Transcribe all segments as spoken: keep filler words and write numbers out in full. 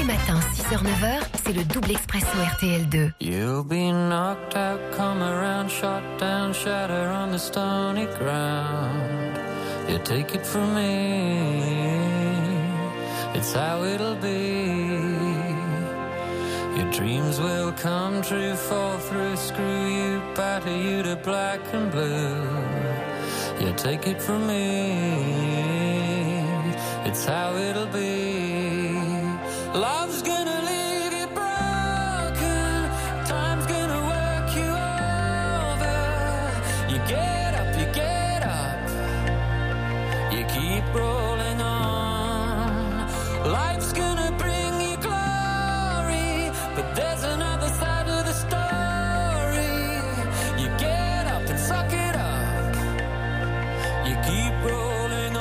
les matins, six heures neuf heures, c'est le double expresso R T L deux. You'll be knocked out, come around, shot down, shatter on the stony ground. You take it from me, it's how it'll be. Your dreams will come true, fall through, screw you, batter you to black and blue. You take it from me, it's how it'll be. Love's gonna leave you broken, time's gonna work you over. You get up, you get up, you keep rolling on. Life's gonna bring you glory, but there's another side of the story. You get up and suck it up, you keep rolling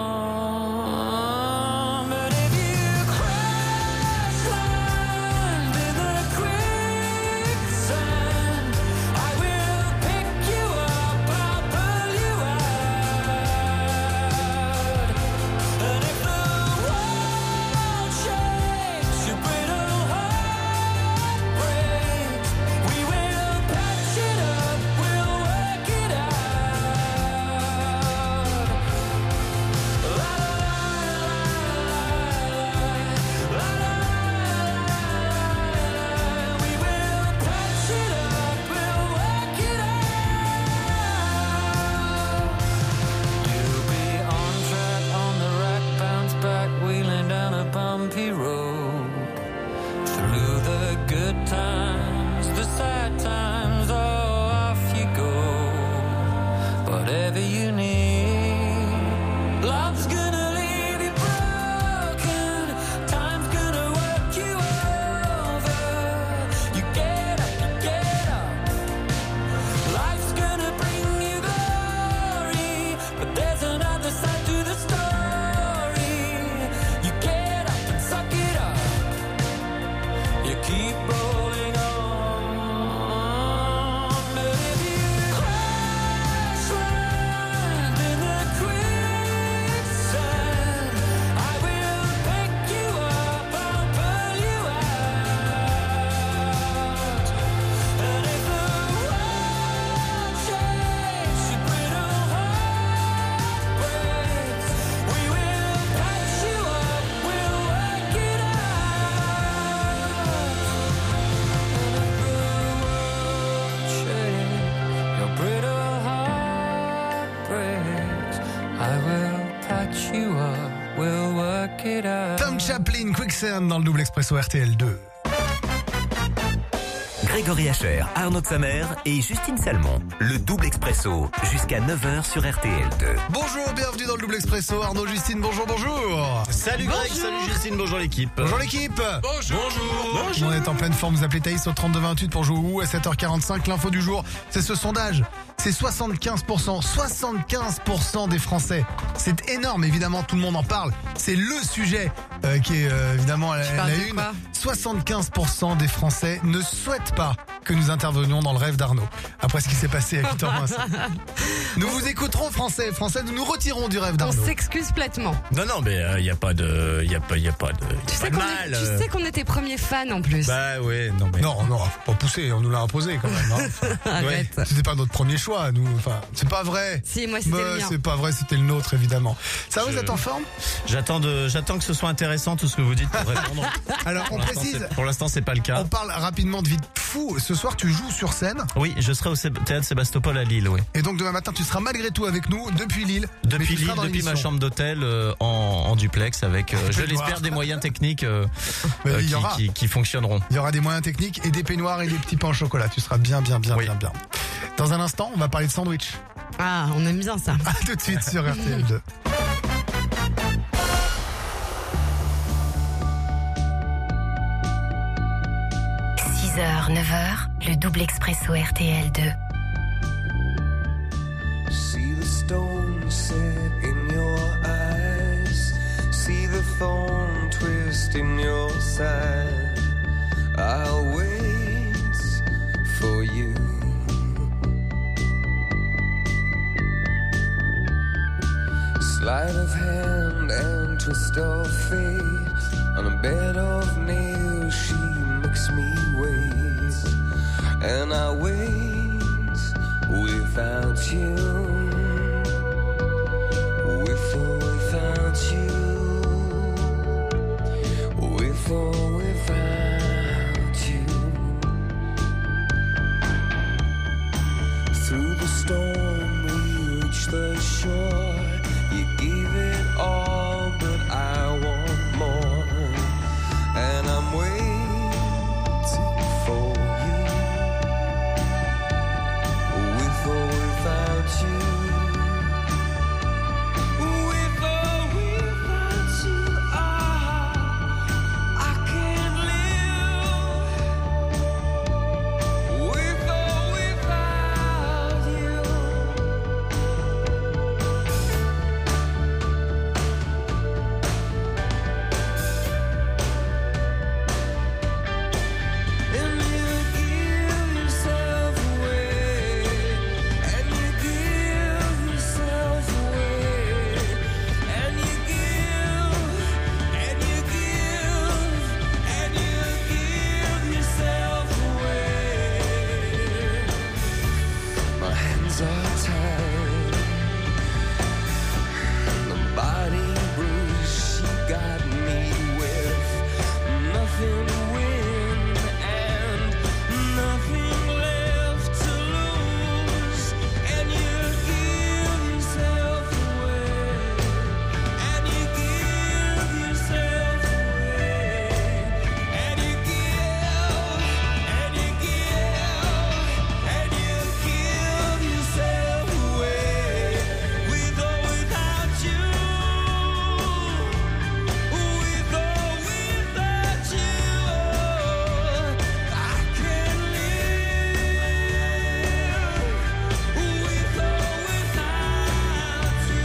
on. But if you crash land in the quicksand, I will pick you up, I'll pull you out. And if the world shakes, your brittle heart breaks, we will patch it up, we'll work it out. La la la la la la, we will patch it up, we'll work it out. You'll be on track, on the rack, bounce back, wheeling down a bumpy road. Through the good times, the sad times, oh, off you go. Whatever you need, love's gonna leave you broken, time's gonna work you over. You get up, you get up, life's gonna bring you glory, but there's another side to the story. You get up and suck it up, you keep rolling on. But if you crash land in the quicksand, I will pick you up, I'll pull you out. And if the world shakes, your brittle heart breaks, we will patch you up, we'll work it out. And if the world shakes, your brittle heart breaks, I will patch you up, we'll work it out. Tom Chaplin, Quicksand dans le double expresso R T L deux. Grégory Hacher, Arnaud de Samer et Justine Salmon. Le double expresso jusqu'à neuf heures sur R T L deux. Bonjour, bienvenue dans le double expresso. Arnaud, Justine, bonjour, bonjour. Salut Greg, salut Justine, bonjour l'équipe. Bonjour l'équipe. Bonjour. Bonjour. On est en pleine forme, vous appelez Thaïs au trente-deux vingt-huit pour jouer où à sept heures quarante-cinq. L'info du jour, c'est ce sondage. C'est soixante-quinze pour cent, soixante-quinze pour cent des Français. C'est énorme, évidemment, tout le monde en parle. C'est le sujet euh, qui est euh, évidemment à la, la une. quoi soixante-quinze pour cent des Français ne souhaitent pas que nous intervenions dans le rêve d'Arnaud. Après ce qui s'est passé à huit heures moins cinq. Nous vous écouterons, Français. Français, nous nous retirons du rêve On d'Arnaud. s'excuse platement. Non non mais il euh, y a pas de y a pas y a pas de y a Tu pas sais, de qu'on mal. est, tu sais qu'on est tes premiers fans en plus. Bah ouais, non mais Non, non, faut pas pousser, on nous l'a imposé quand même. Hein. Enfin, Arrête. ouais, c'était pas notre premier choix, nous. Enfin, c'est pas vrai. Si, moi c'était Bah, le mien. c'est pas vrai, c'était le nôtre, évidemment. Ça, vous Je- êtes en forme? j'attends de j'attends que ce soit intéressant tout ce que vous dites pour répondre. Alors, on Pour l'instant, précise, c'est- Pour l'instant, c'est pas le cas. on parle rapidement de Vite Fou. Ce soir, tu joues sur scène. Oui, je serai au Sé- théâtre Sébastopol à Lille, oui. Et donc, demain matin, tu seras malgré tout avec nous depuis Lille. Mais Depuis tu seras Lille, dans depuis ma l'émission. chambre d'hôtel euh, en, en duplex avec, euh, je Peignoir. l'espère, des moyens techniques euh, Mais euh, il y qui, aura. qui, qui fonctionneront. Il y aura des moyens techniques et des peignoirs et des petits pains au chocolat. Tu seras bien, bien, bien, Oui. bien, bien. Dans un instant, on va parler de sandwich. Ah, on aime bien ça. À tout de suite sur R T L deux. six heures, neuf heures, le double expresso R T L deux. See the stone set in your eyes, see the thorn twist in your side. I'll wait for you. Sleight of hand and twist of fate on a bed of nails. and I wait without you, with or without you, with or without you. Through the storm we reach the shore. You gave it all, but I want more, and I'm waiting for you, with or without you, with or without you. Ah, I can't live with or without you. And you give yourself away, and you give yourself away, and you give, and you give, and you give yourself away. My hands are tied, the body bruise she got me with, nothing to win and nothing left to lose. And you give yourself away, and you give yourself away, and you give, and you give, and you give yourself away, with or without you, with or without you. I can't live with or without you.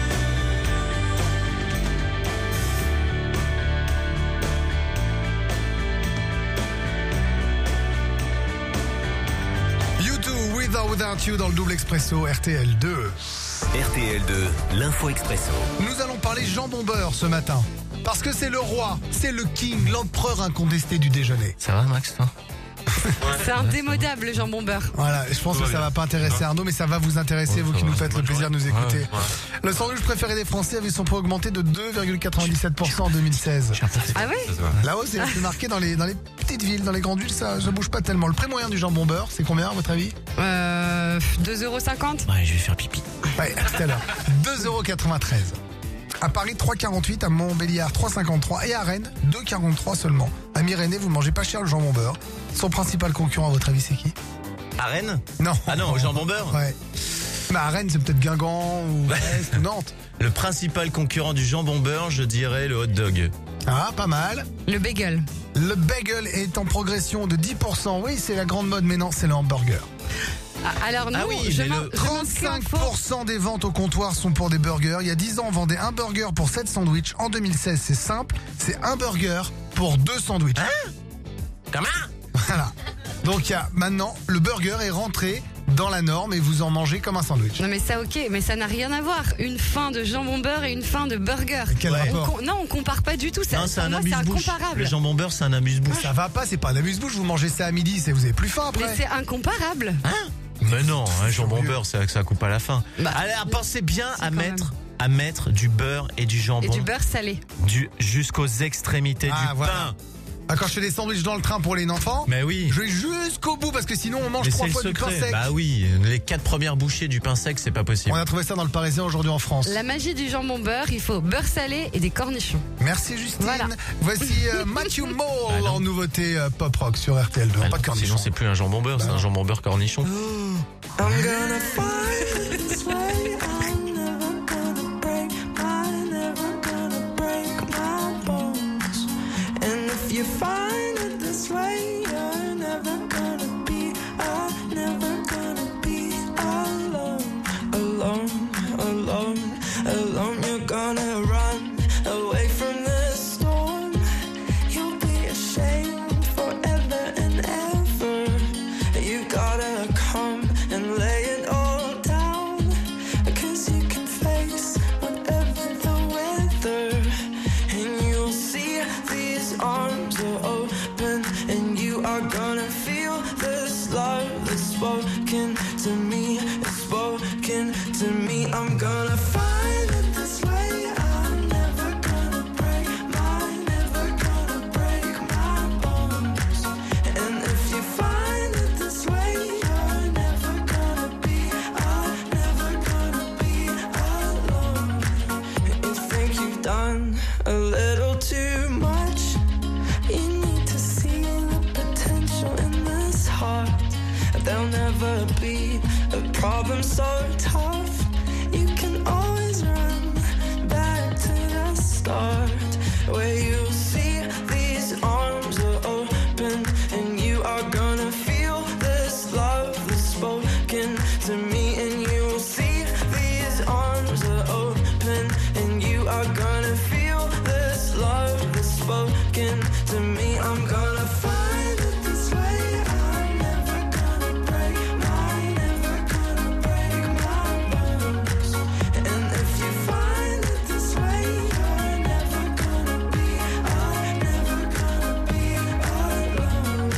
You Too, With or Without You dans le double expresso R T L deux. R T L deux, l'info expresso. Nous allons parler jambon beurre ce matin. Parce que c'est le roi, c'est le king, l'empereur incontesté du déjeuner. Ça va, Max, toi? C'est indémodable le jambon beurre. Voilà, je pense que ça va pas intéresser Arnaud, mais ça va vous intéresser, Ouais, vous ça qui va, nous c'est faites le bonne plaisir de nous journée. écouter. Ouais, ouais. Le sandwich préféré des Français avait son poids augmenté de deux virgule quatre-vingt-dix-sept pour cent en deux mille seize. Ah ouais? La hausse est la plus marquée dans les, dans les petites villes, dans les grandes villes, ça ne bouge pas tellement. Le prix moyen du jambon beurre, c'est combien à votre avis? Euh, deux euros cinquante. Ouais, je vais faire pipi. Ouais, tout à l'heure. deux euros quatre-vingt-treize. À Paris, trois euros quarante-huit. À Montbéliard, trois euros cinquante-trois. Et à Rennes, deux euros quarante-trois seulement. À Myrénées, vous mangez pas cher le jambon beurre. Son principal concurrent, à votre avis, c'est qui? À Rennes? Non. Ah non, au jambon beurre? Ouais. Bah, à Rennes, c'est peut-être Guingamp ou Brest ou Nantes. Le principal concurrent du jambon beurre, je dirais le hot dog. Ah, pas mal. Le bagel. Le bagel est en progression de dix pour cent. Oui, c'est la grande mode, mais non, c'est le hamburger. Ah, Alors non, Ah oui, je mais m'en- le je m'inscris en trente-cinq faux. pour cent des ventes au comptoir sont pour des burgers. Il y a dix ans, on vendait un burger pour sept sandwichs. En deux mille seize, c'est simple, c'est un burger pour deux sandwichs. Comment? Voilà. Donc il y a maintenant, le burger est rentré dans la norme et vous en mangez comme un sandwich. Non mais ça ok, mais ça n'a rien à voir. Une fin de jambon beurre et une fin de burger. Quel Ouais. On rapport? com- non, on compare pas du tout. Ça, Non, c'est pour un moi, c'est amuse-bouche. incomparable. Le jambon beurre, c'est un amuse-bouche. Ça va pas, c'est pas un amuse-bouche, vous mangez ça à midi, c'est vous avez plus faim Mais après. c'est incomparable. Mais non, un jambon Curieux. beurre, c'est que ça coupe à la fin. Bah, Allez, pensez bien si, à quand mettre, à mettre du beurre et du jambon Et du beurre salé. du, jusqu'aux extrémités Ah, du voilà. pain. Ah, quand je fais des sandwichs dans le train pour les enfants, Mais oui. je vais jusqu'au bout parce que sinon on mange Mais trois c'est le fois du pain secret. sec. Bah oui, les quatre premières bouchées du pain sec, c'est pas possible. On a trouvé ça dans le Parisien aujourd'hui en France. La magie du jambon beurre, il faut beurre salé et des cornichons. Merci Justine. Voilà. Voici euh, Matthew Mole Ah non. en nouveauté euh, pop rock sur R T L deux. Ah pas non, de cornichons. sinon c'est plus un jambon beurre, c'est Bah un non. jambon beurre cornichon. I'm gonna find this way. I'm never gonna break. I'm never gonna break my bones. And if you find it this way, you're never gonna be. I'm never gonna be alone, alone, alone, alone. You're gonna run away from this storm. You'll be ashamed forever and ever. You gotta come and lay it all down, 'cause you can face whatever the weather, and you'll see these arms are open and you never be a problem so tough. You can always run back to the start, where you see these arms are open and you are gonna feel this love that's spoken to me, and you will see these arms are open and you are gonna feel this love that's spoken to me. I'm gonna find it this way. I'm never gonna break my, never gonna break my bones. And if you find it this way, you're never gonna be, I'm never gonna be alone.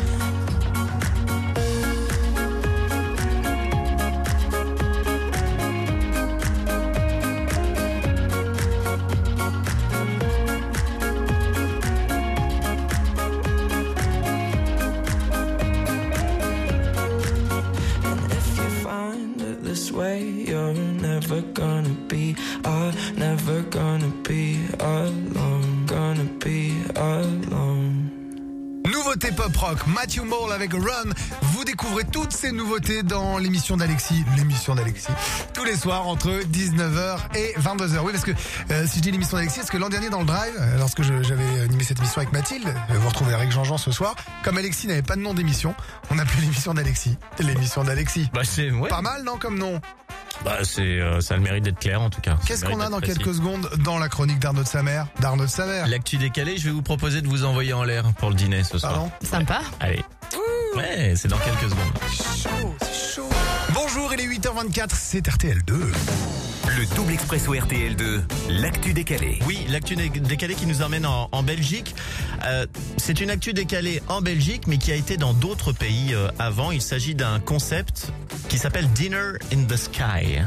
And if you find it this way, you're never gonna be, I'm never gonna be alone, gonna be alone. Nouveauté pop rock, Matthew Mole avec Run. Vous découvrez toutes ces nouveautés dans l'émission d'Alexis, l'émission d'Alexis, tous les soirs entre dix-neuf heures et vingt-deux heures. Oui, parce que euh, si je dis l'émission d'Alexis, parce que l'an dernier dans le Drive, euh, lorsque je- j'avais animé cette émission avec Mathilde, euh, vous retrouvez avec Jean-Jean ce soir, comme Alexis n'avait pas de nom d'émission, on appelait l'émission d'Alexis. L'émission d'Alexis. Bah c'est ouais. Pas mal, non, comme nom? Bah c'est euh, ça a le mérite d'être clair en tout cas. Ça Qu'est-ce le qu'on a mérite dans d'être quelques précis. secondes dans la chronique d'Arnaud de sa mère? D'Arnaud de sa mère. L'actu décalée, je vais vous proposer de vous envoyer en l'air pour le dîner ce soir. Pardon? Sympa. Allez. Ouais, c'est dans quelques secondes. Chaud, c'est chaud. Bonjour, il est huit heures vingt-quatre, c'est R T L deux. Le double expresso R T L deux, l'actu décalée. Oui, l'actu dé- décalée qui nous emmène en, en Belgique. Euh, c'est une actu décalée en Belgique, mais qui a été dans d'autres pays euh, avant. Il s'agit d'un concept qui s'appelle Dinner in the Sky.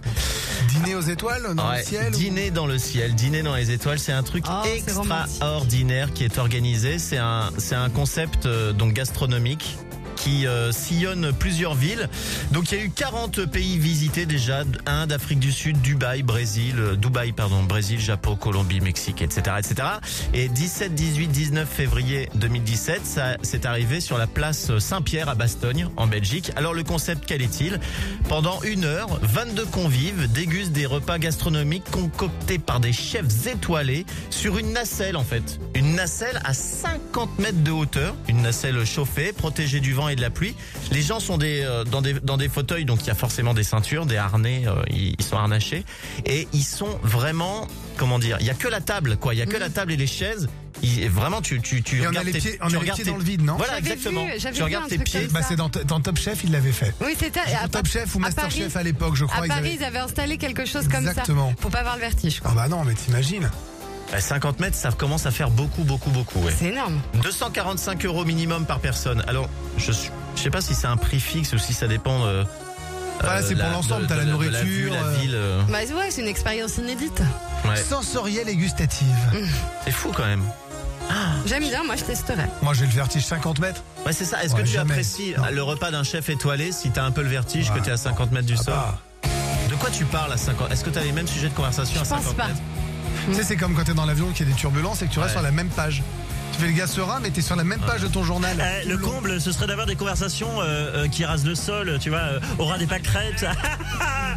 Dîner aux étoiles dans Ouais, le ciel? ou- dîner dans le ciel, dîner dans les étoiles, c'est un truc Oh, c'est extraordinaire qui est organisé. C'est un, c'est un concept euh, donc gastronomique qui euh, sillonne plusieurs villes. Donc il y a eu quarante pays visités déjà, Inde, Afrique du Sud, Dubaï, Brésil, euh, Dubaï pardon, Brésil, Japon, Colombie, Mexique, et cetera, et cetera. Et dix-sept, dix-huit, dix-neuf février deux mille dix-sept, ça c'est arrivé sur la place Saint-Pierre à Bastogne en Belgique. Alors le concept quel est-il? Pendant une heure, vingt-deux convives dégustent des repas gastronomiques concoctés par des chefs étoilés sur une nacelle en fait. Une nacelle à cinquante mètres de hauteur, une nacelle chauffée, protégée du vent et de la pluie. Les gens sont des, euh, dans, des, dans des fauteuils, donc il y a forcément des ceintures, des harnais, euh, ils, ils sont harnachés. Et ils sont vraiment, comment dire, il y a que la table, quoi. Il y a que la table et les chaises. Il, vraiment, tu, tu, tu Et on a regardes les tes- pieds, on tu a les regardes pieds tes- dans le vide, non? Voilà, J'avais exactement. vu, j'avais Tu vu regardes un tes truc pieds. comme Bah c'est dans, dans Top Chef, il l'avait fait. Oui, c'était à, Top Chef ou à Master Paris. Chef à l'époque, je crois. À ils Paris, avaient- ils avaient installé quelque chose comme Exactement. ça. Faut pas avoir le vertige, quoi. Ah bah non, mais t'imagines. Bah, cinquante mètres, ça commence à faire beaucoup, beaucoup, beaucoup. Ouais. C'est énorme. deux cent quarante-cinq euros minimum par personne. Alors, je suis- je sais pas si c'est un prix fixe ou si ça dépend. Euh, Voilà, c'est la- pour l'ensemble, de- t'as la de- de nourriture, vue, la euh, ville. euh, Bah ouais, c'est une expérience inédite. ouais. Sensorielle et gustative. C'est fou quand même. J'aime bien, moi je testerai. Moi j'ai le vertige cinquante mètres. Ouais, c'est ça. Est-ce Ouais, que tu jamais. apprécies Non. le repas d'un chef étoilé si t'as un peu le vertige, Ouais. que t'es à cinquante mètres du Ah sol? bah. De quoi tu parles à cinquante? Est-ce que t'as les mêmes sujets de conversation Je à pense cinquante pas. mètres? Tu sais, c'est comme quand t'es dans l'avion qu'il y a des turbulences et que tu restes Ouais. sur la même page. Tu fais le gars serein, mais t'es sur la même page de ton journal. Euh, le comble, ce serait d'avoir des conversations euh, euh, qui rasent le sol, tu vois, euh, aura des pâquerettes. Ah,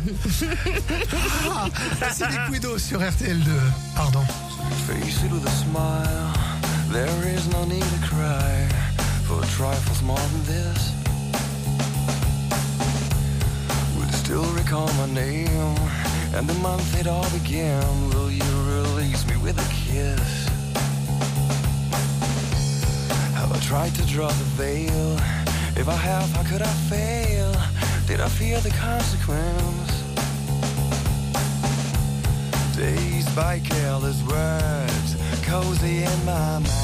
c'est des Quido sur R T L deux. Pardon. Face it with a smile. There is no need to cry for trifles more than this. Would still recall my name and the month it all began. Will you release me with a kiss? Have I tried to draw the veil? If I have, how could I fail? Did I fear the consequence? Dazed by careless words, cozy in my mind.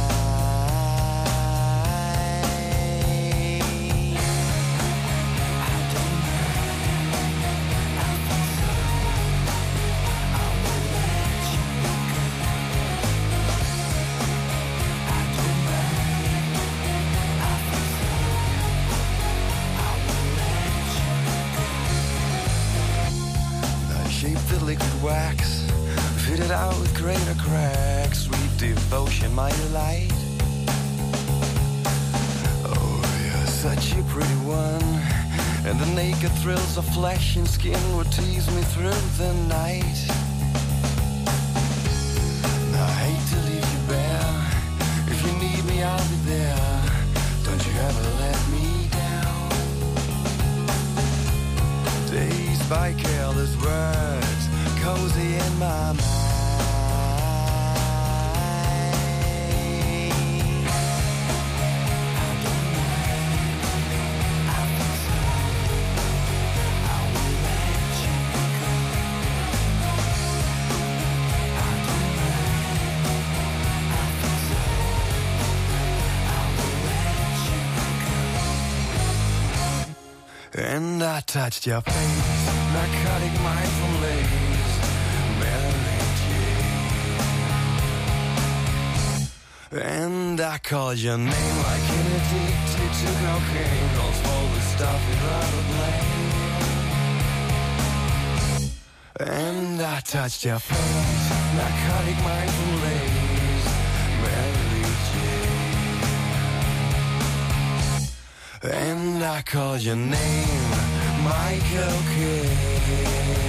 I shaped the liquid wax, fitted out with greater cracks, sweet devotion, my delight. Oh, you're such a pretty one, And the naked thrills of flesh and skin would tease me through the night. I hate to leave you bare. If you need me, I'll be there. Don't you ever let me down. Dazed by careless words, cozy in my mind. And I touched your face, narcotic mindful lace, Mary Jane. And I called your name like an addicted to cocaine, calls full of stuff without a blame. And I touched your face, narcotic mindful lace, Mary Jane. And I call your name, Michael Kidd.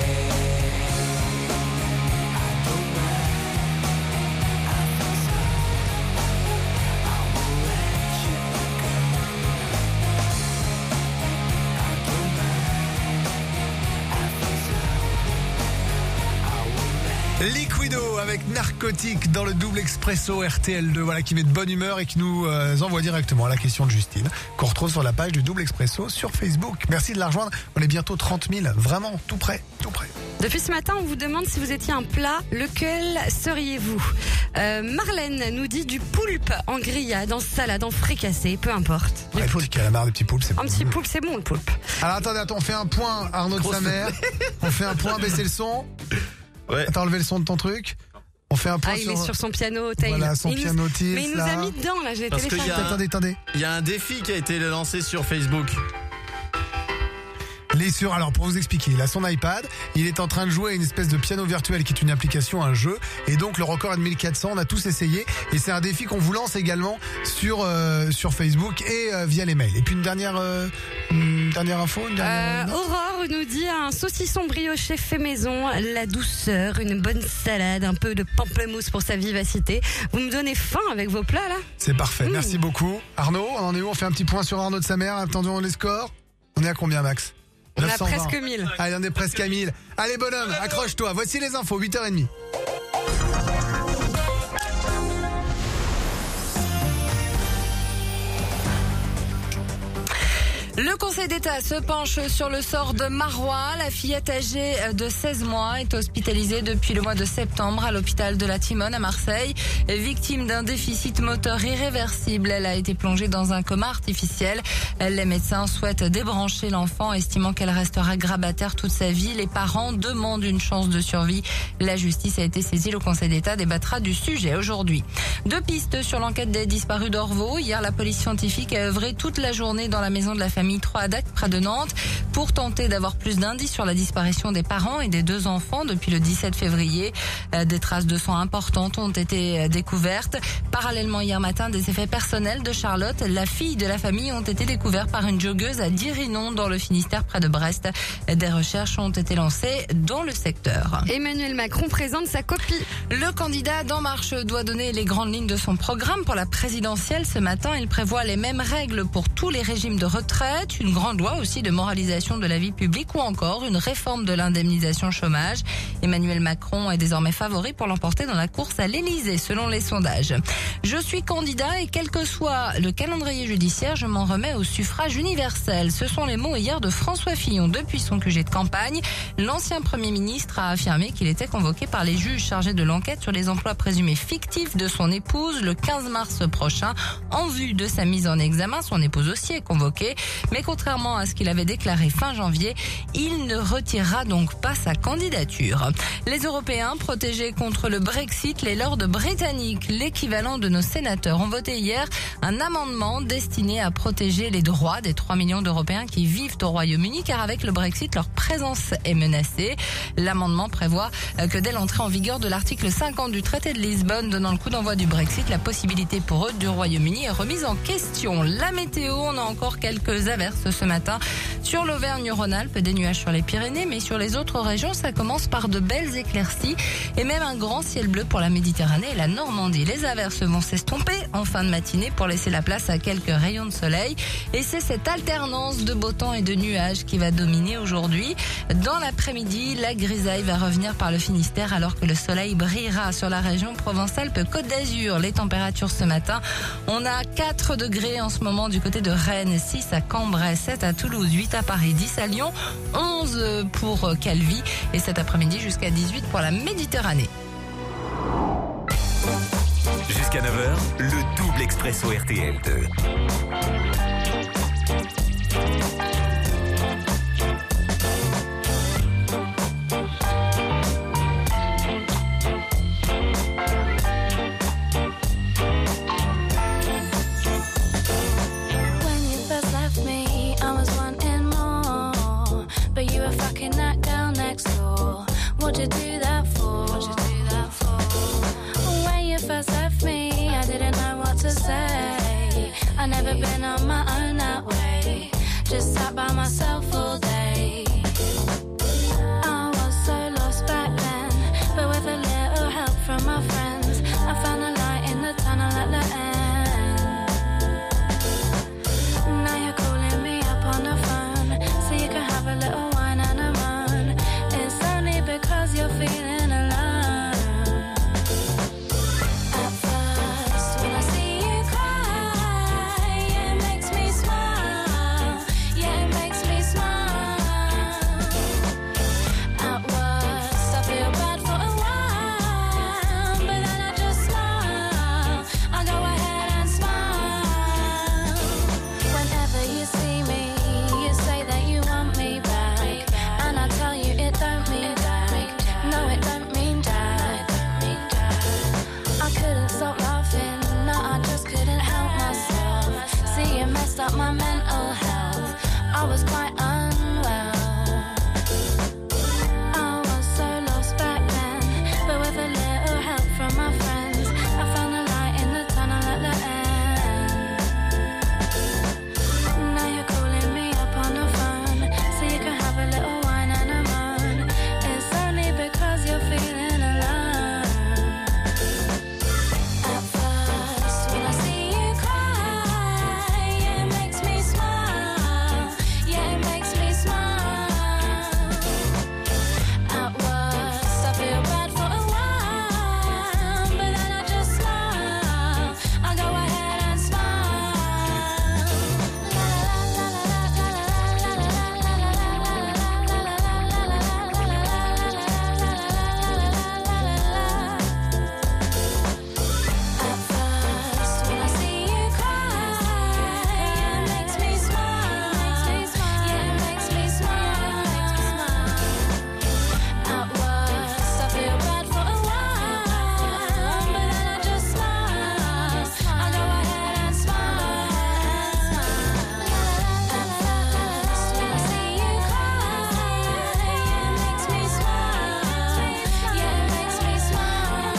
Liquido avec Narcotique dans le double expresso R T L deux, voilà, qui met de bonne humeur et qui nous euh, envoie directement à la question de Justine, qu'on retrouve sur la page du double expresso sur Facebook. Merci de la rejoindre, on est bientôt trente mille, vraiment tout près, tout près. Depuis ce matin, on vous demande si vous étiez un plat, lequel seriez-vous? euh, Marlène nous dit du poulpe en grillade, en salade, en fricassé, peu importe. Du Ouais, poulpe. petit calamar, des petits poulpes, c'est Un bon. petit poulpe, c'est bon le poulpe. Alors attendez, attends, on fait un point, Arnaud de sa mère. On fait un point, baissez le son. Ouais. Attends, enlevez le son de ton truc. On fait un point Ah, il sur... est sur son piano, Tail. Voilà, son Il nous- piano Tills, Mais il nous là. a mis dedans, là, j'ai Parce qu'il téléchargé. y a un- Attendez, attendez. Il y a un défi qui a été lancé sur Facebook. Il est sur, alors pour vous expliquer, il a son iPad, il est en train de jouer à une espèce de piano virtuel qui est une application, un jeu, et donc le record est de mille quatre cents, on a tous essayé, et c'est un défi qu'on vous lance également sur euh, sur Facebook et euh, via les mails. Et puis une dernière euh, une dernière info, une Euh, dernière... note Aurore nous dit un saucisson brioché fait maison, la douceur, une bonne salade, un peu de pamplemousse pour sa vivacité. Vous me donnez faim avec vos plats là? C'est parfait, Mmh. merci beaucoup. Arnaud, on en est où? On fait un petit point sur Arnaud de sa mère, attendons les scores. On est à combien, Max? On a neuf cent vingt. presque mille. Allez, on est presque à mille. Allez, bonhomme, accroche-toi. Voici les infos, huit heures trente. Le Conseil d'État se penche sur le sort de Marois. La fillette âgée de seize mois est hospitalisée depuis le mois de septembre à l'hôpital de la Timone à Marseille. Victime d'un déficit moteur irréversible, elle a été plongée dans un coma artificiel. Les médecins souhaitent débrancher l'enfant, estimant qu'elle restera grabataire toute sa vie. Les parents demandent une chance de survie. La justice a été saisie. Le Conseil d'État débattra du sujet aujourd'hui. Deux pistes sur l'enquête des disparus d'Orvaux. Hier, la police scientifique a œuvré toute la journée dans la maison de la famille trois à Dac, près de Nantes, pour tenter d'avoir plus d'indices sur la disparition des parents et des deux enfants depuis le dix-sept février. Des traces de sang importantes ont été découvertes. Parallèlement, hier matin, des effets personnels de Charlotte, la fille de la famille, ont été découverts par une joggeuse à Dirinon, dans le Finistère, près de Brest. Des recherches ont été lancées dans le secteur. Emmanuel Macron présente sa copie. Le candidat d'En Marche doit donner les grandes lignes de son programme pour la présidentielle. Ce matin, il prévoit les mêmes règles pour tous les régimes de retraite, une grande loi aussi de moralisation de la vie publique ou encore une réforme de l'indemnisation chômage. Emmanuel Macron est désormais favori pour l'emporter dans la course à l'Elysée, selon les sondages. Je suis candidat et quel que soit le calendrier judiciaire, je m'en remets au suffrage universel. Ce sont les mots hier de François Fillon depuis son Q G de campagne. L'ancien Premier ministre a affirmé qu'il était convoqué par les juges chargés de l'enquête sur les emplois présumés fictifs de son épouse le quinze mars prochain. En vue de sa mise en examen, son épouse aussi est convoquée. Mais contrairement à ce qu'il avait déclaré fin janvier, il ne retirera donc pas sa candidature. Les Européens protégés contre le Brexit, les lords britanniques, l'équivalent de nos sénateurs, ont voté hier un amendement destiné à protéger les droits des trois millions d'Européens qui vivent au Royaume-Uni, car avec le Brexit, leur présence est menacée. L'amendement prévoit que dès l'entrée en vigueur de l'article cinquante du traité de Lisbonne donnant le coup d'envoi du Brexit, la possibilité pour eux du Royaume-Uni est remise en question. La météo, on a encore quelques averses ce matin sur Sur l'Auvergne-Rhône-Alpes, des nuages sur les Pyrénées, mais sur les autres régions, ça commence par de belles éclaircies et même un grand ciel bleu pour la Méditerranée et la Normandie. Les averses vont s'estomper en fin de matinée pour laisser la place à quelques rayons de soleil. Et c'est cette alternance de beau temps et de nuages qui va dominer aujourd'hui. Dans l'après-midi, la grisaille va revenir par le Finistère alors que le soleil brillera sur la région Provence-Alpes-Côte d'Azur. Les températures ce matin, on a quatre degrés en ce moment du côté de Rennes, six à Cambrai, sept à Toulouse, huit à Paris, dix à Lyon, onze pour Calvi et cet après-midi jusqu'à dix-huit pour la Méditerranée. Jusqu'à neuf heures, le double expresso R T L deux. What'd you do that for? What'd you do that for? When you first left me, I didn't know what to say. I never been on my own that way. Just sat by myself all day. I was so lost back then, but with a little help from my friends, I found a light in the tunnel at the end. Now you're calling me up on the phone, so you can have a little wine and a moan. It's only because you're feeling alone. At first, when I see you cry, it makes me smile. Yeah, it makes me smile. At worst, I feel bad for a while, but then I just smile. I go ahead and smile. Whenever you see me, you say that you want me back, and I tell you it don't mean that. No, it don't mean that. I couldn't stop laughing, no, I just couldn't help myself. See, it messed up my mental health. I was quite unwell. I was so lost back then, but with a little help from my friends, I found a light in the tunnel at the end. Now you're calling me up on the phone, so you can have a little wine and a moan. It's only because you're feeling alone. At first, when I see you cry, it makes me smile. Yeah, it makes me smile. At worst, I feel bad for a while, but then I just smile. I go ahead and smile. La la la la At first, when I see you cry, it makes me smile. Yeah, it makes me smile. At worst, I feel bad for a while, but then I just smile. I go ahead and smile. At first, when I see you cry, it makes me smile. Yeah, it makes me smile.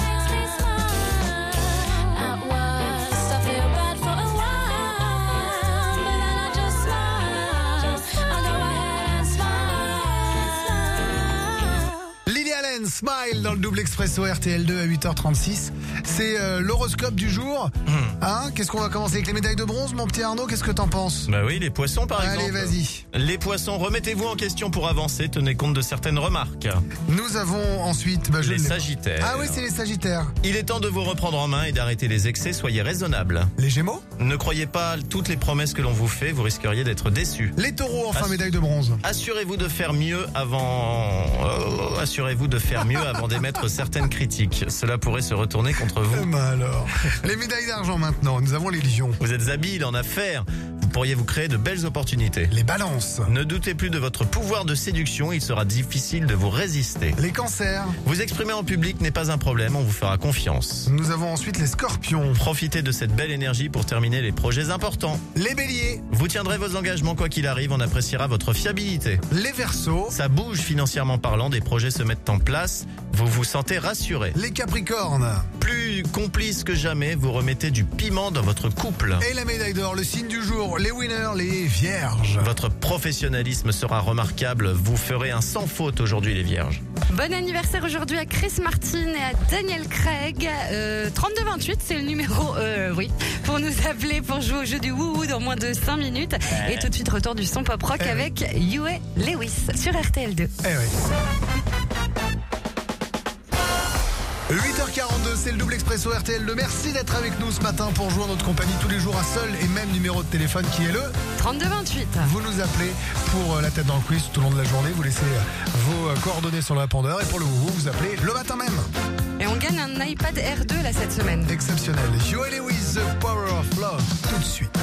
At worst, I feel bad for a while, but then I just smile. I go ahead and smile. Lily Allen, Smile dans le double expresso R T L deux à huit heures trente-six. C'est euh, l'horoscope du jour. Hein, qu'est-ce qu'on va commencer avec les médailles de bronze, mon petit Arnaud? Qu'est-ce que t'en penses? Bah oui, les poissons par Allez, exemple. vas-y. Les poissons, remettez-vous en question pour avancer, tenez compte de certaines remarques. Nous avons ensuite... Bah, je Les l'ai- sagittaires. Ah oui, c'est les sagittaires. Il est temps de vous reprendre en main et d'arrêter les excès, soyez raisonnables. Les gémeaux? Ne croyez pas toutes les promesses que l'on vous fait, vous risqueriez d'être déçus. Les taureaux, enfin, Ass- médaille de bronze. Assurez-vous de faire mieux avant... Oh, assurez-vous de faire mieux avant d'émettre certaines critiques. Cela pourrait se retourner contre Eh vous. ben alors. Les médailles d'argent maintenant. Nous avons les lions. Vous êtes habile en affaires. Vous pourriez vous créer de belles opportunités. Les balances. Ne doutez plus de votre pouvoir de séduction, il sera difficile de vous résister. Les cancers. Vous exprimer en public n'est pas un problème, on vous fera confiance. Nous avons ensuite les scorpions. Profitez de cette belle énergie pour terminer les projets importants. Les béliers. Vous tiendrez vos engagements quoi qu'il arrive, on appréciera votre fiabilité. Les verseaux. Ça bouge financièrement parlant, des projets se mettent en place. vous vous sentez rassuré. Les Capricornes. Plus complice que jamais, vous remettez du piment dans votre couple. Et la médaille d'or, le signe du jour, les winners, les vierges. Votre professionnalisme sera remarquable. Vous ferez un sans faute aujourd'hui, les vierges. Bon anniversaire aujourd'hui à Chris Martin et à Daniel Craig. Euh, trente-deux vingt-huit, c'est le numéro, euh, oui, pour nous appeler pour jouer au jeu du wouhou dans moins de cinq minutes. Et tout de suite, retour du son pop rock Eh avec Huey Lewis sur R T L deux. Eh oui. huit heures quarante-deux, c'est le double expresso R T L deux. Merci d'être avec nous ce matin pour jouer en notre compagnie tous les jours à seul et même numéro de téléphone qui est le trente-deux vingt-huit. Vous nous appelez pour la tête dans le quiz tout au long de la journée. Vous laissez vos coordonnées sur le répondeur et pour le wouhou, vous appelez le matin même. Et on gagne un iPad R deux là cette semaine. Exceptionnel. Huey Lewis, The Power of Love, tout de suite.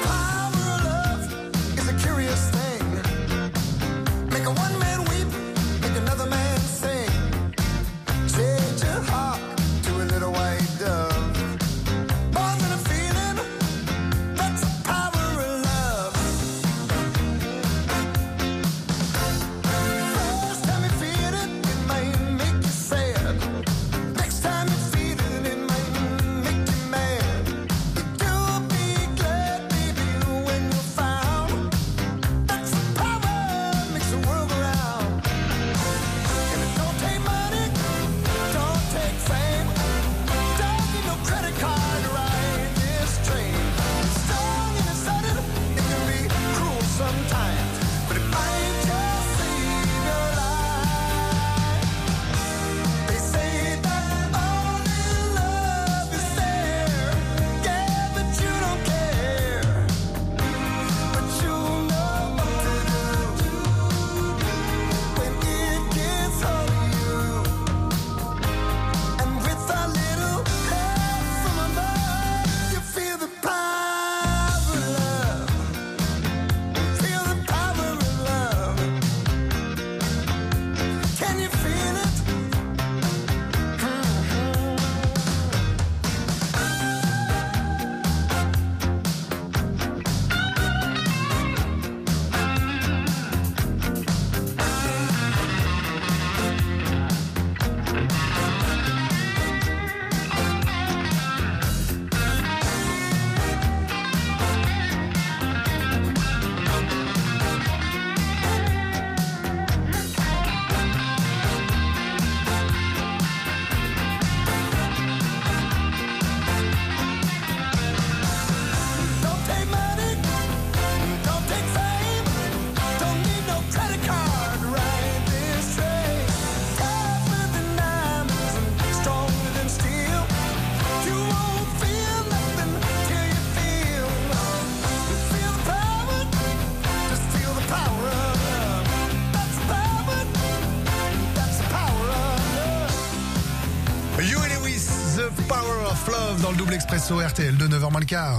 Dans le double expresso R T L de neuf heures moins le quart.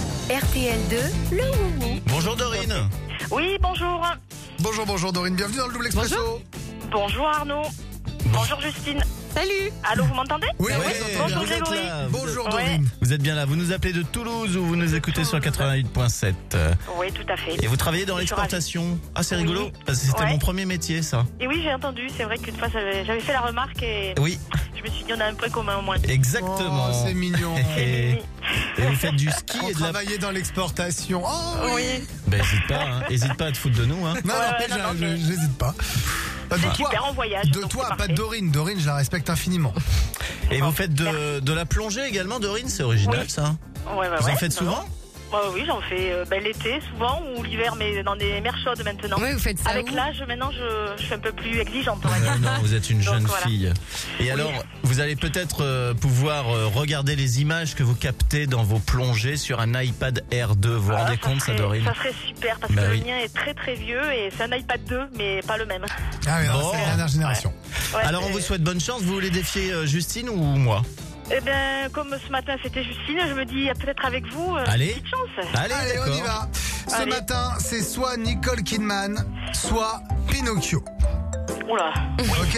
R T L deux, le wouhou. Bonjour Dorine. Oui, bonjour. Bonjour, bonjour Dorine, bienvenue dans le double expresso. Bonjour, bonjour Arnaud. Bonjour Justine. Salut. Allô, vous m'entendez? Oui, oui, oui. Bonjour vous êtes Grégory. là. Bonjour Ouais. Dorine. Vous êtes bien là. Vous nous appelez de Toulouse ou vous nous écoutez sur quatre-vingt-huit point sept. Oui, tout à fait. Et vous travaillez dans Je suis l'exportation. Ah, c'est Oui. rigolo. Parce que c'était Ouais. mon premier métier, ça. Et oui, j'ai entendu. C'est vrai qu'une fois, j'avais j'avais fait la remarque et Oui, je me suis dit, on a un point commun au moins. exactement. Oh, c'est mignon. Et, et vous faites du ski On et de la... travaillait dans l'exportation. Oh oui. Oui. Ben, hésite pas, hein. Hésite pas à te foutre de nous, hein. Non, Ouais, non, ouais, mais non, non, je- mais- je- j'hésite pas. Pas de C'est toi. super en voyage. De donc toi, c'est pas de parfait. Dorine. Dorine, je la respecte infiniment. Et vous faites de, de la plongée également, Dorine. C'est original, Oui. ça. Ouais, ouais, Vous ouais. en faites Non, souvent? non. Ouais, oui, j'en fais euh, ben, l'été souvent ou l'hiver, mais dans des mers chaudes maintenant. Oui, vous faites ça Avec où l'âge, maintenant, je, je suis un peu plus exigeante, on va dire. Euh, non, vous êtes une Donc, jeune voilà. fille. Et alors, vous allez peut-être euh, pouvoir euh, regarder les images que vous captez dans vos plongées sur un iPad R deux. Vous vous Ah, rendez ça compte, ça, serait- Dorine? Ça serait super parce Bah que oui. le mien est très très vieux et c'est un iPad deux, mais pas le même. Ah oui, non, Bon. c'est la dernière génération. Ouais, Alors, on c'est- vous souhaite bonne chance. Vous voulez défier euh, Justine ou moi? Eh ben, comme ce matin c'était Justine, je me dis peut-être avec vous, euh, Allez. petite chance. Allez, Allez, on d'accord. y va. Ce Allez. matin, c'est soit Nicole Kidman, soit Pinocchio. Oula. Ok?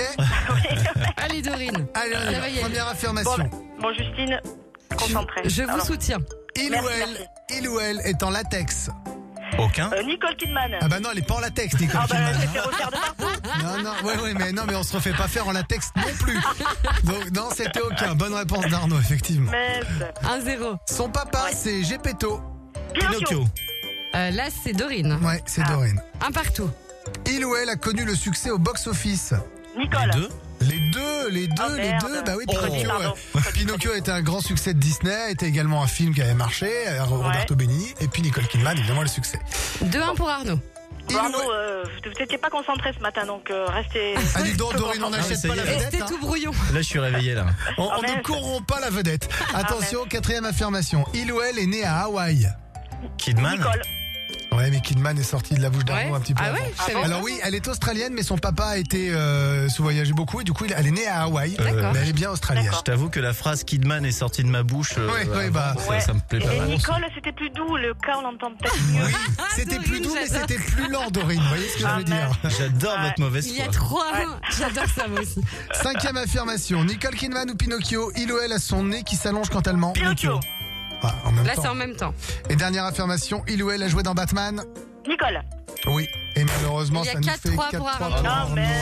Allez Dorine. Allez, on y Ça va. va y aller. Première Bon, affirmation. ben, bon, Justine, concentrée. Je vous Alors, soutiens. Il Merci, ou elle, merci. il ou elle est en latex. Aucun. Euh, Nicole Kidman. Ah bah non, elle est pas en latex, Nicole Ah bah, Kidman. je vais hein. faire refaire de partout. Non, non, ouais, ouais, mais non, mais on se refait pas faire en latex non plus. Donc, non, c'était aucun. Bonne réponse d'Arnaud, effectivement. Mais un zéro. Son papa, c'est Gepetto. Pinocchio. Euh, là, c'est Dorine. Ouais, c'est Ah. Dorine. Un partout. Il ou elle a connu le succès au box-office. Nicole. Les deux. Les deux, les deux, Oh, les merde. deux. Bah oui, Oh. Pinocchio. Pardon. euh, Pinocchio était un grand succès de Disney, était également un film qui avait marché, euh, Roberto Benigni, et puis Nicole Kidman, évidemment, le succès. deux un pour Arnaud. Il Bon, ou Arnaud, elle- euh, vous n'étiez pas concentré ce matin, donc euh, restez. Ah, dis donc, Dorine, on Ah, n'achète ça pas y la est. vedette. C'était hein. tout brouillon. Là, je suis réveillé là. On, Ah, on ne merde. corrompt pas la vedette. Attention, quatrième affirmation. Il ou elle est né à Hawaï. Kidman. Nicole. Ouais, mais Kidman est sorti de la bouche d'Arnaud Ouais. un petit peu Ah avant. ouais, je savais Alors pas. oui, elle est australienne, mais son papa a été euh, se voyager beaucoup et du coup, il- elle est née à Hawaï, D'accord. mais elle est bien australienne. D'accord. Je t'avoue que la phrase Kidman est sortie de ma bouche. euh, Ouais, ouais, avant, bah, ça, Ouais. ça me plaît pas Et mal. Nicole, c'était plus doux. Le cas, on l'entend peut-être mieux. Oui, c'était plus Dorine, doux, mais j'adore. c'était plus lent, Dorine. Vous voyez ce que je Ah, veux dire? J'adore Ouais. votre mauvaise Il y a foi. trois. J'adore ça, moi aussi. Cinquième affirmation. Nicole Kidman ou Pinocchio, il ou elle a son nez qui s'allonge quand elle ment. Pinocchio. Ah, en même Là, temps. c'est en même temps. Et dernière affirmation, il ou elle a joué dans Batman. Nicole. Oui. Et malheureusement, Il y a ça nous quatre fait trois quatre pour trois Arnaud. Ah, merde.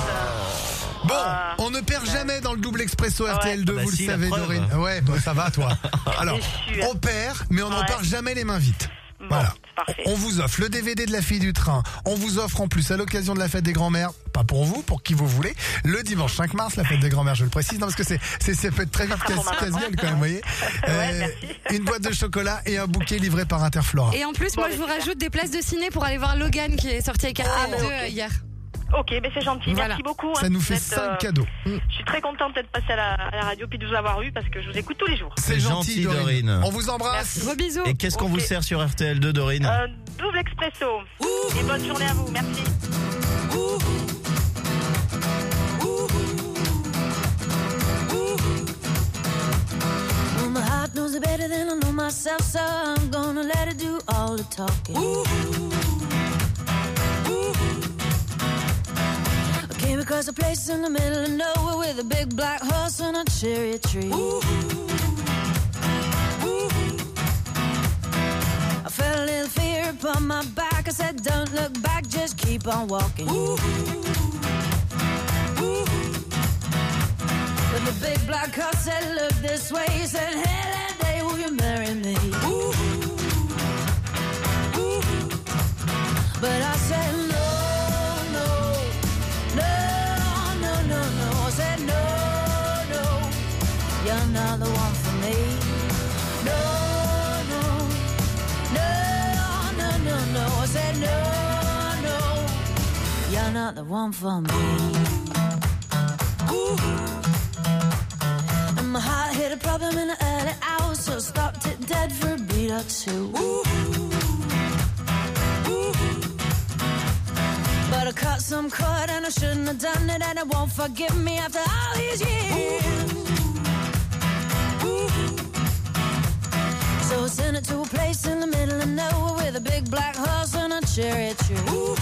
Bon, Ah. on ne perd jamais dans le double expresso R T L deux, Bah vous si, le la savez, preuve. Dorine. Ouais, bah, ça va, toi. Alors, Déçu. on perd, mais on ne Ouais. repart jamais les mains vides. Bon, Voilà. c'est parfait. On vous offre le D V D de La Fille du Train. On vous offre en plus, à l'occasion de la fête des grands-mères, pas pour vous, pour qui vous voulez, le dimanche cinq mars, la fête des grands-mères, je le précise, non, parce que c'est, c'est, ça peut être très vite sera pour casse- ma maman. casse-gueule quand même, vous voyez. Euh, merci. une boîte de chocolat et un bouquet livré par Interflora. Et en plus, Bon, moi, mais je vous super. rajoute des places de ciné pour aller voir Logan qui est sorti avec R T L deux Ah, euh, ok. hier. Ok, ben c'est gentil. Voilà. Merci beaucoup. Ça hein. nous Vous fait êtes, cinq euh, cadeaux. Je suis très contente d'être passée à la, à la radio puis de vous avoir eu parce que je vous écoute tous les jours. C'est gentil, gentil, Dorine. Dorine. On vous embrasse. Gros bisous. Et qu'est-ce qu'on Ok. vous sert sur R T L deux, Dorine? Euh, double expresso. Et bonne journée à vous. Merci. Well, my heart knows it better than I know myself, so I'm gonna let it do all the talking. I came across a place in the middle of nowhere with a big black horse and a cherry tree. I felt a little fear upon my back. I said, don't look back, just keep on walking. But the big black horse said, look this way. He said, hey, that day will you marry me? But I said, no, no, no, no, no, no. I said, no, no, you're not the one for me. No, no, no, no, no, no. I said, no, no, you're not the one for me. And my heart hit a problem in the early hours, so stopped it dead for a beat or two. But I cut some cord and I shouldn't have done it, and it won't forgive me after all these years. So I sent it to a place in the middle of nowhere with a big black horse and a cherry tree.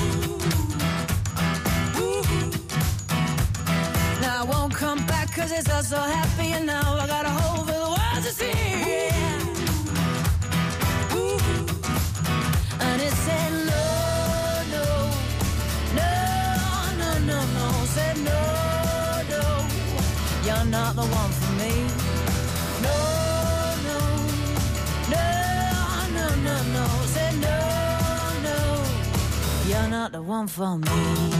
Now I won't come back cause it's all so happy, and now I got a hole for the world to see. And it said no, no, no, no, no, no. Said no, no, you're not the one for me. No, no, no, no, no, no. Said no, no, you're not the one for me.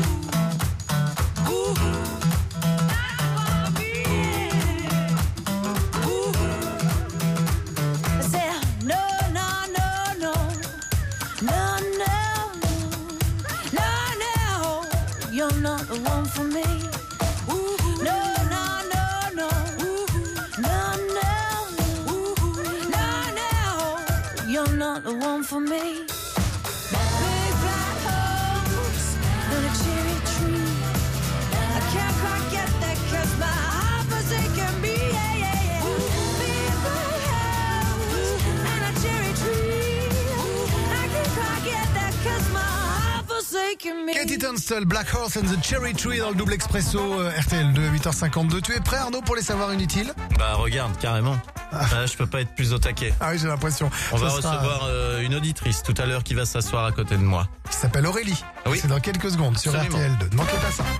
I said, no, no, no, no, no, no, no, no, you're not the one for me. No, no, no, no, no, no, no, no, you're not the one for me. Big black horse and a cherry tree. I can't quite get that 'cause my heart forsaken me. Yeah, yeah, yeah. Big black house and a cherry tree. I can't quite get that 'cause my heart forsaken me. Katie Tunstall, Black Horse and the Cherry Tree dans le double expresso euh, R T L de huit heures cinquante-deux. Tu es prêt Arnaud pour les savoirs inutiles? Bah regarde, carrément. Ah, je peux pas être plus au taquet. Ah oui, j'ai l'impression. On Ça va sera- recevoir euh, une auditrice tout à l'heure qui va s'asseoir à côté de moi. Qui s'appelle Aurélie. Oui. C'est dans quelques secondes sur Absolument. R T L deux. Ne manquez pas ça.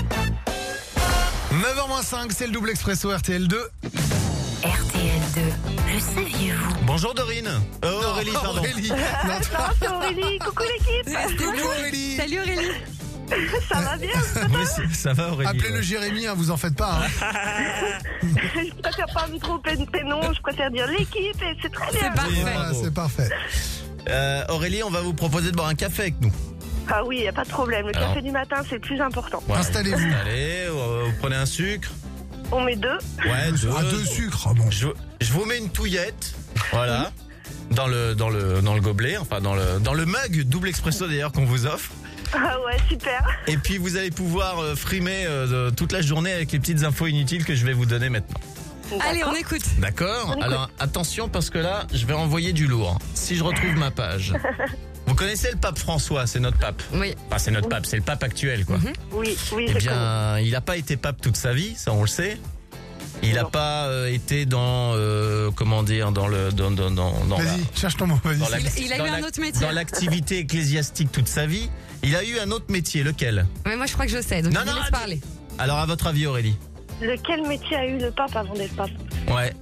neuf heures moins cinq, c'est le double expresso R T L deux. R T L deux, le saviez-vous? Bonjour Dorine. Euh, Aurélie, pardon. Aurélie. Non, Non, c'est Aurélie. Coucou l'équipe. coucou Aurélie. Salut Aurélie. Ça va bien? Oui, c'est- ça va Aurélie. Appelez-le ouais. Jérémy, hein, vous en faites pas. Hein. Je préfère pas me tromper de prénom. Je préfère dire l'équipe et c'est très bien. C'est parfait. Voilà, bravo. c'est parfait. Euh, Aurélie, on va vous proposer de boire un café avec nous. Ah oui, y a pas de problème. Le Alors. café du matin, c'est le plus important. Ouais, Installez-vous. Allez, euh, vous prenez un sucre. On met deux. Ouais, deux. Ah, deux sucres. Ah, bon. Je, je vous mets une touillette, voilà, dans le dans le dans le gobelet, enfin dans le dans le mug double expresso d'ailleurs qu'on vous offre. Ah ouais, super. Et puis vous allez pouvoir euh, frimer euh, de- toute la journée avec les petites infos inutiles que je vais vous donner maintenant. Allez, on écoute. D'accord. Alors attention parce que là, je vais envoyer du lourd. Si je retrouve ma page. Vous connaissez le pape François, c'est notre pape. Oui. Enfin, c'est notre pape, c'est le pape actuel, quoi. Oui, oui, Eh je connais. bien, il n'a pas été pape toute sa vie, ça on le sait. Il n'a Non. pas euh, été dans, euh, comment dire, dans le, dans, dans, dans, dans la- Vas-y, cherche ton mot. Vas-y. dans la- Il- il a dans eu un la- autre métier. Dans l'activité ecclésiastique toute sa vie. Il a eu un autre métier, lequel? Mais moi, je crois que je sais, donc Non, je vous non, laisse attends. parler. Alors, à votre avis, Aurélie? Lequel métier a eu le pape avant d'être pape? Ouais,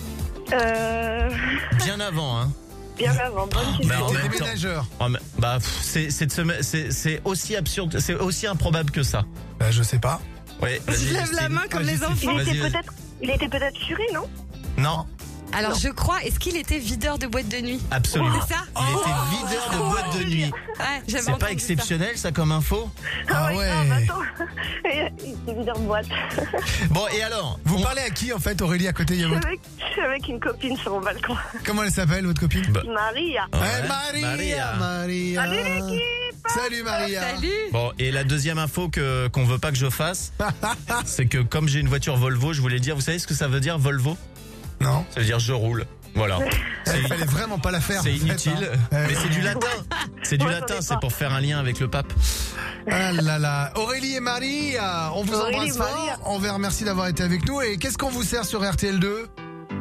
Euh, bien avant, hein. bien avant. Bonne Ben, question. en même temps. Déménageur. Oh, mais- bah, pff, c'est, c'est, de se me- c'est, c'est aussi absurde, c'est aussi improbable que ça. Bah, je sais pas. Ouais, Je vas-y, lève la Justine. main comme Vas-y, les Justine. enfants. Il Vas-y, était vas-y. peut-être, il était peut-être juré, non? Non, Alors, je crois, est-ce qu'il était videur de boîte de nuit? absolument. C'est ça? Il était videur de boîte de nuit. Ouais, j'avais C'est pas entendu exceptionnel, ça, comme info? Ah oui, ouais. non, mais attends. Il était videur de boîte. Bon, et alors? Vous on- parlez à qui en fait, Aurélie, à côté? Il y Je a suis votre... avec, je suis avec une copine sur mon balcon. Comment elle s'appelle, votre copine? Bah, Maria. Eh, ouais, Maria, Maria. Maria. Salut l'équipe. Salut Maria. Salut. Bon, et la deuxième info que qu'on veut pas que je fasse, c'est que comme j'ai une voiture Volvo, je voulais dire, vous savez ce que ça veut dire Volvo? Non, Ça veut dire je roule. Voilà. C'est, il fallait vraiment pas la faire. c'est en fait, inutile, hein. mais c'est du latin. C'est du Ouais, latin, j'en ai c'est pas. pour faire un lien avec le pape. Ah là là. Aurélie et Maria, on vous Aurélie embrasse et fort. Maria. On vous remercie d'avoir été avec nous. Et qu'est-ce qu'on vous sert sur R T L deux?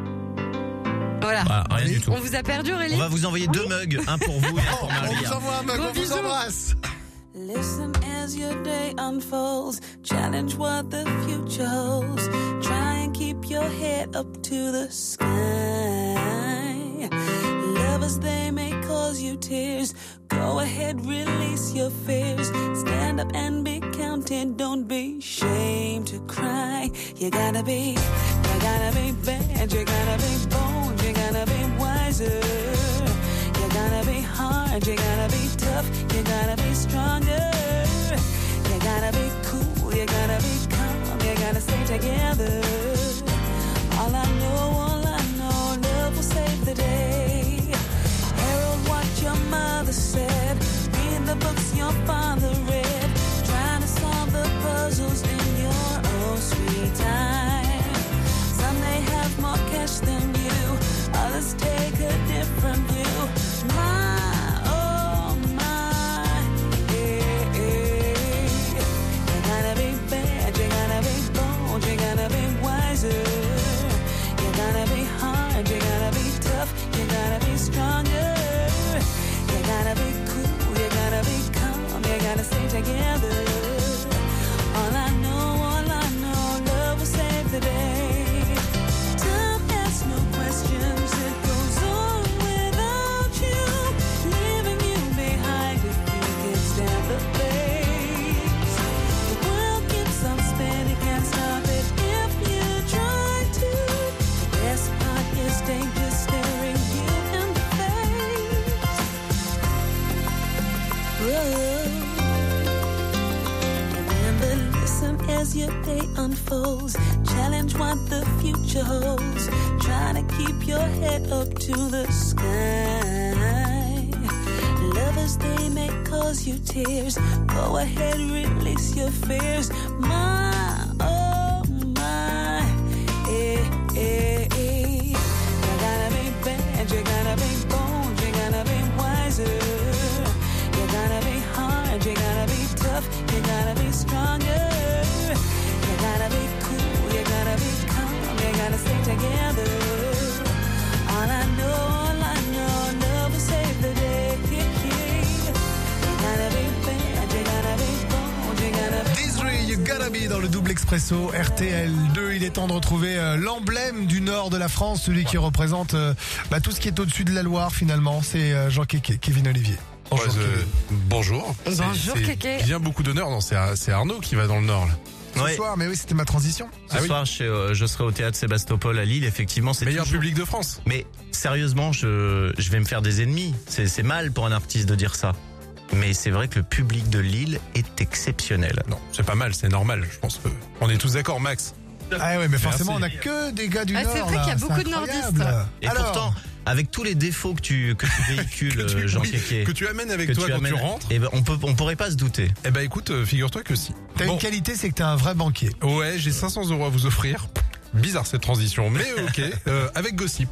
Voilà. Voilà, rien Allez. du tout. On vous a perdu, Aurélie? On va vous envoyer deux mugs, un pour vous et un pour On vous Maria. envoie un mug, Gros on vous bisous. embrasse. Listen as your day unfolds. Challenge what the future holds. Try and keep your head up to the sky. Lovers, they may cause you tears. Go ahead, release your fears. Stand up and be counted. Don't be ashamed to cry. You gotta be, you gotta be bad. You gotta be bold. You gotta be wiser. You gotta be hard, you gotta be tough, you gotta be stronger. You gotta be cool, you gotta be calm, you gotta stay together. All I know, all I know, love will save the day. Herald what your mother said, read the books your father read, trying to solve the puzzles in your own sweet time. Some may have more cash than you, others take a different view. My, oh my, yeah, yeah. You gotta be bad, you gotta be bold, you gotta be wiser. You gotta be hard, you gotta be tough, you gotta be stronger. You gotta be cool, you gotta be calm, you gotta stay together. All I know, all I know, love will save the day. Time asks no questions, it goes on without you, leaving you behind if you can't stand the pace. The world keeps on spinning, can't stop it if you try to. The best part is danger staring you in the face. Whoa. Remember, listen as your day unfolds. Challenge what the future holds. Try to keep your head up to the sky. Lovers, they may cause you tears. Go ahead, release your fears. My, oh my, eh, eh, eh. You gotta be bad, you gotta be bold, you gotta be wiser. You gotta be hard, you gotta be tough. le double expresso R T L deux. Il est temps de retrouver euh, l'emblème du nord de la France, celui qui représente euh, bah, tout ce qui est au-dessus de la Loire finalement. C'est euh, Jean Kéké, Kevin Olivier. Bonjour. Ouais, euh, bonjour. Bonjour, C'est- Kéké. c'est bien beaucoup d'honneur. Non, c'est Ar- c'est Arnaud qui va dans le nord. Là. Ce Ouais. soir, mais oui, c'était ma transition. Ce Ah oui. soir, je, euh, je serai au théâtre Sébastopol à Lille. Effectivement, c'est Meilleur toujours- public de France. Mais sérieusement, je, je vais me faire des ennemis. C'est c'est mal pour un artiste de dire ça. Mais c'est vrai que le public de Lille est exceptionnel. Non, c'est pas mal, c'est normal. Je pense que on est tous d'accord, Max. Ah ouais, mais forcément, Merci. on a que des gars du Ah, nord. c'est vrai là. qu'il y a C'est beaucoup de incroyable. nordistes. Et Alors, pourtant, avec tous les défauts que tu, que tu véhicules, Que tu- euh, Jean oui, Kéké, que tu amènes avec que toi tu quand amènes- tu rentres. eh ben, on peut, on pourrait pas se douter. Eh ben écoute, euh, figure-toi que si. t'as Bon. une qualité, c'est que t'es un vrai banquier. Ouais, j'ai cinq cents euros à vous offrir. Bizarre cette transition, mais ok. Euh, avec Gossip.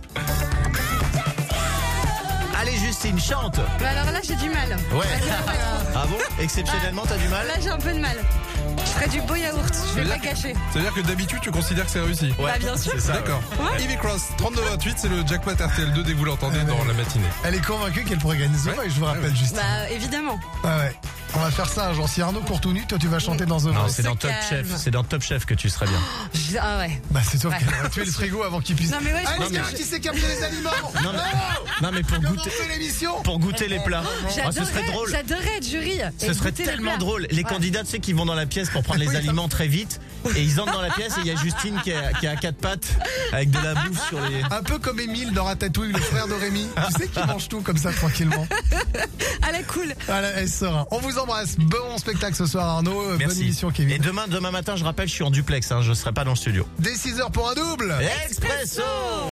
Allez, Justine, chante. Bah alors là, j'ai du mal. Ouais. Ah bon? Exceptionnellement, t'as du mal? Là, j'ai un peu de mal. Je ferai du beau yaourt, je vais veut pas dire cacher. Ça veut dire que d'habitude tu considères que c'est réussi. Ouais, Bah, bien sûr. c'est ça, ouais. D'accord. Ivy Cross, trente-deux vingt-huit, c'est le jackpot R T L deux dès que vous l'entendez dans la matinée. Elle est convaincue qu'elle pourrait gagner ce Ouais. voix, je vous rappelle, Justine. Bah, évidemment. Ouais, ouais. On va faire ça un jour. Si Arnaud court tout nu, toi tu vas chanter dans The Non, Voice. c'est dans se Top calme. Chef. C'est dans Top Chef que tu serais bien. Je- Ah ouais. Bah c'est toi Ouais. qui aurais tué le frigo avant qu'il puisse. Non, mais ouais, je Allez, pense les que gars, je- qui c'est qui a pris les aliments? Non, mais, non, mais pour goûter, Commencez l'émission. pour goûter les plats. Oh, ce J'adorerais, serait drôle. j'adorerais être jury. Ce serait tellement drôle. Les Ouais. candidats, tu sais, qui vont dans la pièce pour prendre les Oui, ça- aliments très vite. Et ils entrent dans la pièce et il y a Justine qui a, qui a quatre pattes avec de la bouffe sur les... Un peu comme Émile dans Ratatouille, le frère de Rémi. Tu sais qu'il mange tout comme ça tranquillement. Allez, cool. Allez, elle serein. On vous embrasse. Bon spectacle ce soir Arnaud. Euh, Bonne Merci. émission Et Kevin. demain, demain matin, je rappelle, je suis en duplex. Hein, je serai pas dans le studio. Dès six heures pour un double. Expresso.